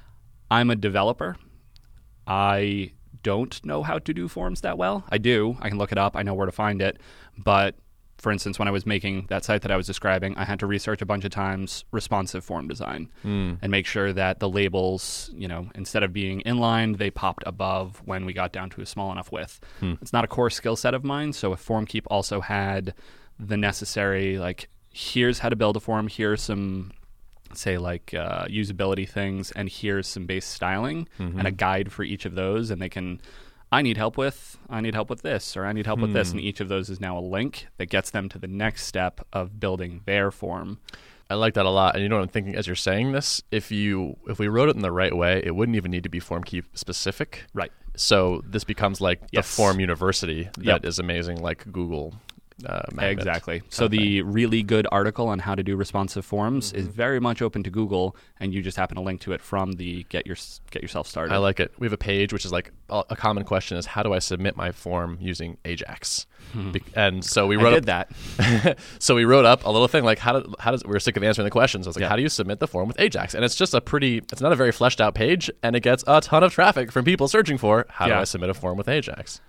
I'm a developer. I don't know how to do forms that well. I do. I can look it up. I know where to find it. But for instance, when I was making that site that I was describing, I had to research a bunch of times responsive form design Mm. and make sure that the labels, you know, instead of being inlined, they popped above when we got down to a small enough width. Hmm. It's not a core skill set of mine. So if FormKeep also had the necessary, like, here's how to build a form, here's some, say, like uh, usability things, and here's some base styling Mm-hmm. and a guide for each of those, and they can, I need help with, I need help with this, or I need help with this, Hmm. and each of those is now a link that gets them to the next step of building their form. I like that a lot. And you know what I'm thinking as you're saying this? If you if we wrote it in the right way, it wouldn't even need to be FormKeep specific. Right. So this becomes like the Yes. form university that Yep. is amazing, like Google. Uh, Magnet Exactly. kind So of thing. the really good article on how to do responsive forms Mm-hmm. is very much open to Google, and you just happen to link to it from the get your get yourself started. I like it. We have a page which is like a a common question is how do I submit my form using Ajax? Be- and so we Hmm. I wrote did up, that. so we wrote up a little thing like how do, how does we were sick of answering the questions. I was like, Yeah. how do you submit the form with Ajax? And it's just a pretty. It's not a very fleshed out page, and it gets a ton of traffic from people searching for how do Yeah. I submit a form with Ajax.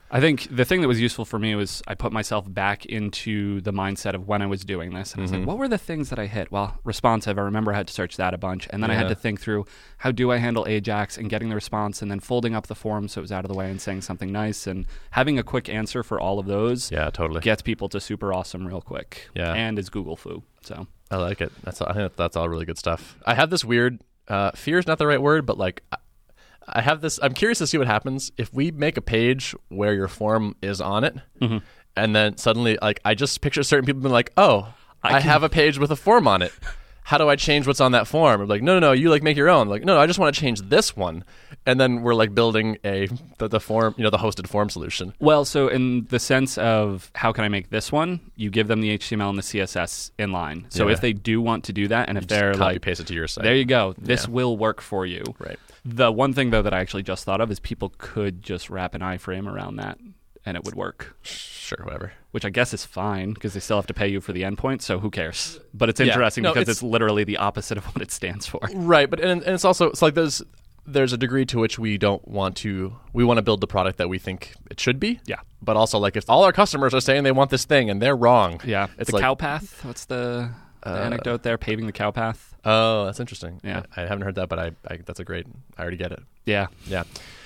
I think the thing that was useful for me was I put myself back into the mindset of when I was doing this. And I was Mhm. like, what were the things that I hit? Well, responsive, I remember I had to search that a bunch. And then I Yeah. had to think through, how do I handle Ajax and getting the response and then folding up the form so it was out of the way and saying something nice. And having a quick answer for all of those Yeah, totally. gets people to super awesome real quick. Yeah. And is Google foo. So I like it. That's I think that's all really good stuff. I have this weird uh, fear is not the right word, but like I- I have this. I'm curious to see what happens if we make a page where your form is on it, Mhm. and then suddenly, like, I just picture certain people being like, "Oh, I, I can- have a page with a form on it. How do I change what's on that form?" I'm like, "No, no, no. You like make your own." Like, "No, no, I just want to change this one," and then we're like building a the, the form, you know, the hosted form solution. Well, so in the sense of how can I make this one, you give them the H T M L and the C S S in line. So Yeah. if they do want to do that, and if Just they're copy like, paste it to your site. there you go, this Yeah. will work for you. Right. The one thing, though, that I actually just thought of is people could just wrap an iframe around that, and it would work, Sure, whatever. which I guess is fine because they still have to pay you for the endpoint, so who cares? But it's Yeah. interesting No, because it's- it's literally the opposite of what it stands for. Right, but and, and it's also it's like there's there's a degree to which we don't want to we want to build the product that we think it should be. Yeah. But also, like, if all our customers are saying they want this thing and they're wrong, Yeah. it's the like, cow path, what's the, the Uh, anecdote there? Paving the cow path? oh, that's interesting. Yeah. I, I haven't heard that, but I, I that's a great. I already get it. Yeah. Yeah.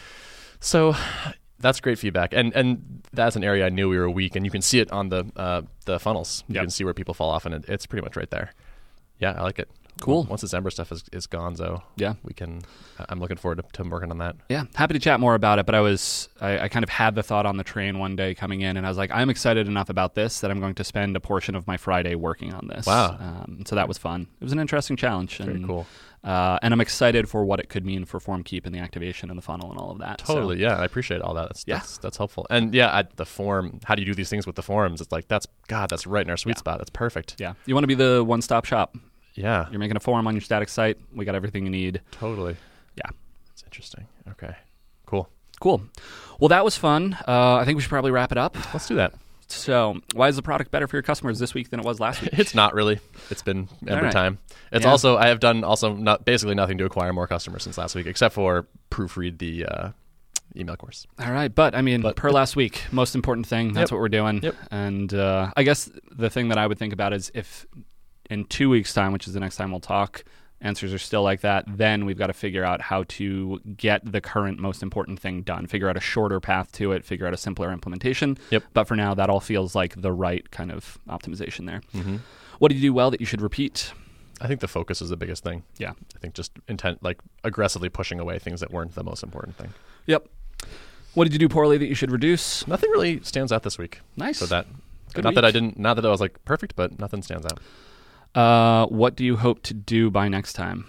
So that's great feedback, and and that's an area I knew we were weak, and you can see it on the uh, the funnels. You Yep. can see where people fall off, and it, it's pretty much right there. Yeah, I like it. Cool. Once this Ember stuff is is gone, though, Yeah. we can. I'm looking forward to, to working on that. Yeah, happy to chat more about it. But I was, I, I kind of had the thought on the train one day coming in, and I was like, I'm excited enough about this that I'm going to spend a portion of my Friday working on this. Wow. Um, so that was fun. It was an interesting challenge. Very and, cool. Uh, and I'm excited for what it could mean for FormKeep and the activation and the funnel and all of that. So, Totally, yeah, I appreciate all that. That's Yeah. that's, that's helpful. And yeah, I, the form. How do you do these things with the forms? It's like that's God. That's right in our sweet Yeah. spot. That's perfect. yeah, you want to be the one-stop shop. Yeah, You're making a form on your static site. We got everything you need. totally. Yeah. That's interesting. Okay, cool. Cool. Well, that was fun. Uh, I think we should probably wrap it up. Let's do that. So, why is the product better for your customers this week than it was last week? It's not really. It's been Ember right. time. It's Yeah. also I have done also not basically nothing to acquire more customers since last week, except for proofread the uh, email course. All right, but I mean, But- per last week, most important thing. That's Yep. what we're doing. Yep. And uh, I guess the thing that I would think about is if in two weeks' time, which is the next time we'll talk, answers are still like that, then we've got to figure out how to get the current most important thing done. Figure out a shorter path to it. Figure out a simpler implementation. Yep. But for now, that all feels like the right kind of optimization there. Mm-hmm. What did you do well that you should repeat? I think the focus is the biggest thing. Yeah. I think just intent, like aggressively pushing away things that weren't the most important thing. Yep. What did you do poorly that you should reduce? Nothing really stands out this week. Nice. So that, Good not that I week. didn't, not that I was like perfect, but nothing stands out. Uh, what do you hope to do by next time?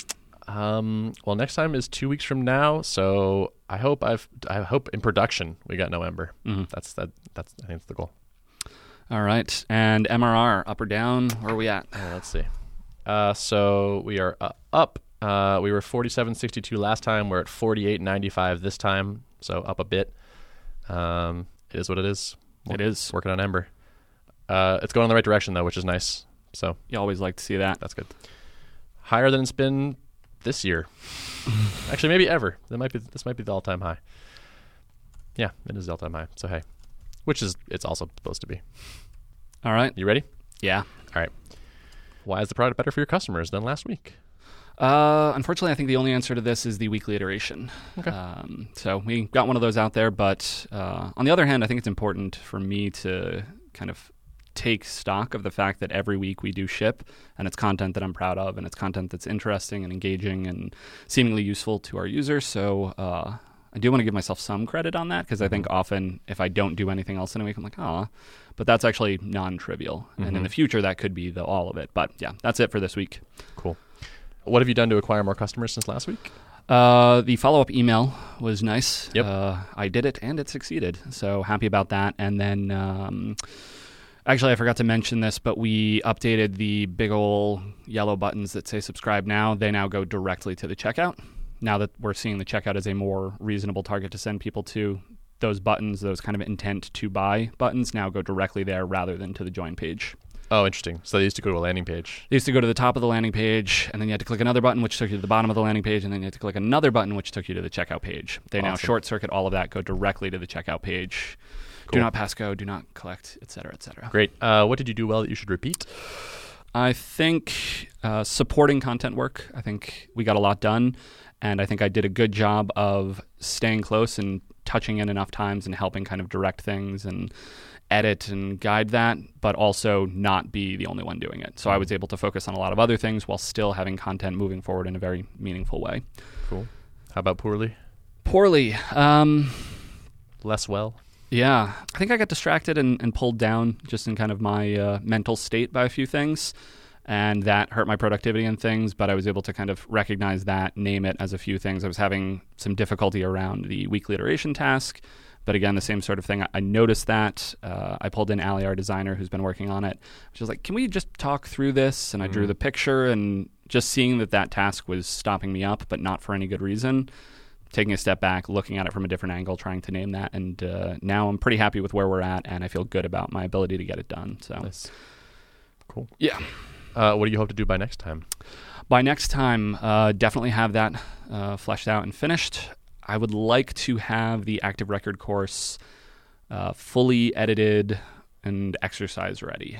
Um, well, next time is two weeks from now, so I hope I've, I hope in production we got no Ember. Mhm. That's that. That's I think that's the goal. All right. And M R R, up or down? Where are we at? Uh, let's see. Uh, so we are uh, up. Uh, we were forty-seven sixty-two last time. We're at forty-eight ninety-five this time, so up a bit. Um, it is what it is. It is. Working on Ember. Uh, it's going in the right direction though, which is nice. So You always like to see that. that's good. Higher than it's been this year. Actually, maybe ever. That might be. This might be the all-time high. Yeah, it is the all-time high. So hey, which is it's also supposed to be. All right. You ready? Yeah. All right. Why is the product better for your customers than last week? Uh, unfortunately, I think the only answer to this is the weekly iteration. Okay. Um, so we got one of those out there, but uh, on the other hand, I think it's important for me to kind of take stock of the fact that every week we do ship, and it's content that I'm proud of, and it's content that's interesting and engaging and seemingly useful to our users. So uh, I do want to give myself some credit on that, because I think often if I don't do anything else in a week, I'm like, oh, but that's actually non-trivial. And in Mhm. the future, that could be the all of it. But yeah, that's it for this week. Cool. What have you done to acquire more customers since last week? Uh, the follow-up email was nice. Yep. Uh, I did it, and it succeeded. So happy about that. And then, um, actually, I forgot to mention this, but we updated the big ol' yellow buttons that say subscribe now. They now go directly to the checkout. Now that we're seeing the checkout as a more reasonable target to send people to, those buttons, those kind of intent to buy buttons, now go directly there rather than to the join page. Oh, interesting. So they used to go to a landing page. They used to go to the top of the landing page, and then you had to click another button, which took you to the bottom of the landing page, and then you had to click another button, which took you to the checkout page. They now Awesome. short-circuit all of that, go directly to the checkout page. Cool. Do not passcode, do not collect, et cetera, et cetera. Great. Uh, what did you do well that you should repeat? I think uh, supporting content work. I think we got a lot done, and I think I did a good job of staying close and touching in enough times and helping kind of direct things and edit and guide that, but also not be the only one doing it. So I was able to focus on a lot of other things while still having content moving forward in a very meaningful way. Cool. How about poorly? Poorly. Um, Less well? yeah. I think I got distracted and, and pulled down just in kind of my uh, mental state by a few things. And that hurt my productivity and things, but I was able to kind of recognize that, name it as a few things. I was having some difficulty around the weekly iteration task. But again, the same sort of thing. I noticed that. Uh, I pulled in Ali, our designer, who's been working on it. She was like, can we just talk through this? And I mm-hmm. drew the picture, and just seeing that that task was stopping me up, but not for any good reason. Taking a step back, looking at it from a different angle, trying to name that. And uh, now I'm pretty happy with where we're at, and I feel good about my ability to get it done. So, nice. Cool. Yeah. Uh, what do you hope to do by next time? By next time, uh, definitely have that uh, fleshed out and finished. I would like to have the Active Record course uh, fully edited and exercise ready.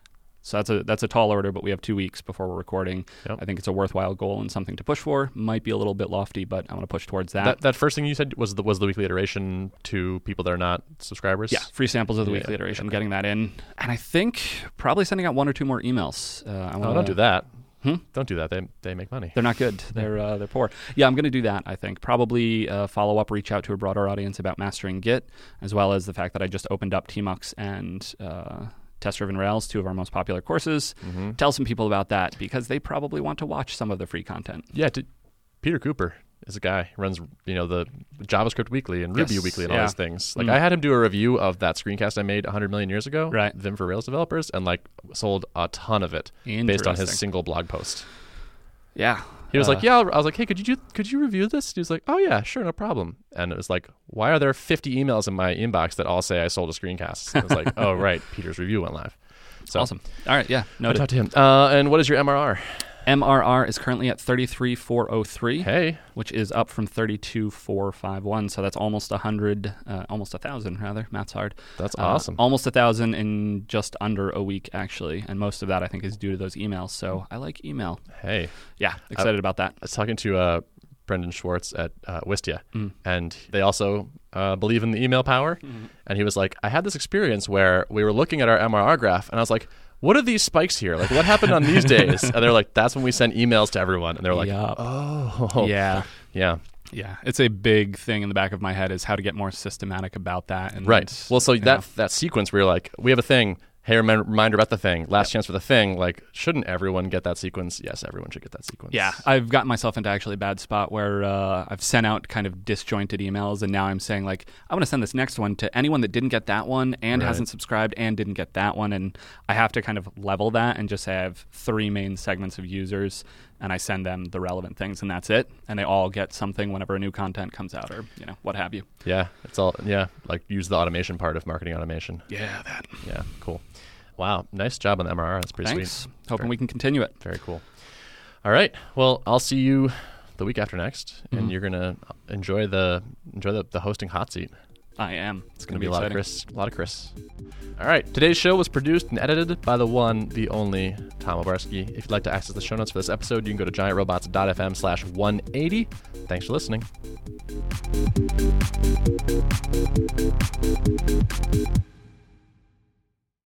So that's a that's a tall order, but we have two weeks before we're recording. Yep. I think it's a worthwhile goal and something to push for. Might be a little bit lofty, but I want to push towards that. That, that first thing you said was the was the weekly iteration to people that are not subscribers? Yeah, free samples of the Yeah, weekly iteration, okay. getting that in. And I think probably sending out one or two more emails. Uh, I wanna, Oh, don't do that. Hmm? Don't do that. They they make money. They're not good. They're uh, they're poor. Yeah, I'm going to do that, I think. Probably uh, follow up, reach out to a broader audience about mastering Git, as well as the fact that I just opened up Tmux and uh, Test-Driven Rails, two of our most popular courses. Mm-hmm. Tell some people about that, because they probably want to watch some of the free content. Yeah, to, Peter Cooper is a guy who runs, you know, the JavaScript Weekly and Ruby Yes, Weekly and all yeah. these things. Like, Mm. I had him do a review of that screencast I made one hundred million years ago, Right. Vim for Rails developers, and like sold a ton of it based on his Interesting. single blog post. Yeah. He was Uh, like, "Yeah." I was like, "Hey, could you do, could you review this?" He was like, "Oh yeah, sure, no problem." And it was like, "Why are there fifty emails in my inbox that all say I sold a screencast?" I was like, "Oh right, Peter's review went live." So Awesome. All right, yeah, I noted. talked to him. Uh, and what is your M R R? M R R is currently at thirty-three thousand four hundred three, Hey, which is up from thirty-two thousand four hundred fifty-one. So that's almost one hundred, uh, almost one thousand, rather. Math's hard. that's Uh, awesome. Almost a thousand in just under a week, actually, and most of that I think is due to those emails. So I like email. Hey, Yeah, excited about that. I was talking to uh, Brendan Schwartz at uh, Wistia, Mm. and they also uh, believe in the email power. Mm-hmm. And he was like, I had this experience where we were looking at our M R R graph, and I was like, what are these spikes here? Like, what happened on these days? And they're like, that's when we sent emails to everyone. And they're like, Yup. oh. Yeah, Yeah. yeah. It's a big thing in the back of my head is how to get more systematic about that. And Right. Well, so you that know. that sequence where you're like, we have a thing. Hey, remind, reminder about the thing. Last chance for the thing. Like, shouldn't everyone get that sequence? Yes, everyone should get that sequence. Yeah, I've gotten myself into actually a bad spot where uh, I've sent out kind of disjointed emails, and now I'm saying, like, I want to send this next one to anyone that didn't get that one and Right. hasn't subscribed and didn't get that one, and I have to kind of level that and just say I have three main segments of users, and I send them the relevant things, and that's it, and they all get something whenever a new content comes out or, you know, what have you. Yeah. It's all, yeah. Like, use the automation part of marketing automation. Yeah, that. Yeah. Cool. Wow. Nice job on the M R R. That's pretty Thanks. sweet. Hoping Very- we can continue it. Very cool. All right. Well, I'll see you the week after next, Mhm. and you're gonna enjoy the enjoy the, the hosting hot seat. I am. It's It's going gonna to be a lot exciting. of Chris. A lot of Chris. All right. Today's show was produced and edited by the one, the only Tom Obarski. If you'd like to access the show notes for this episode, you can go to giantrobots.fm slash 180. Thanks for listening.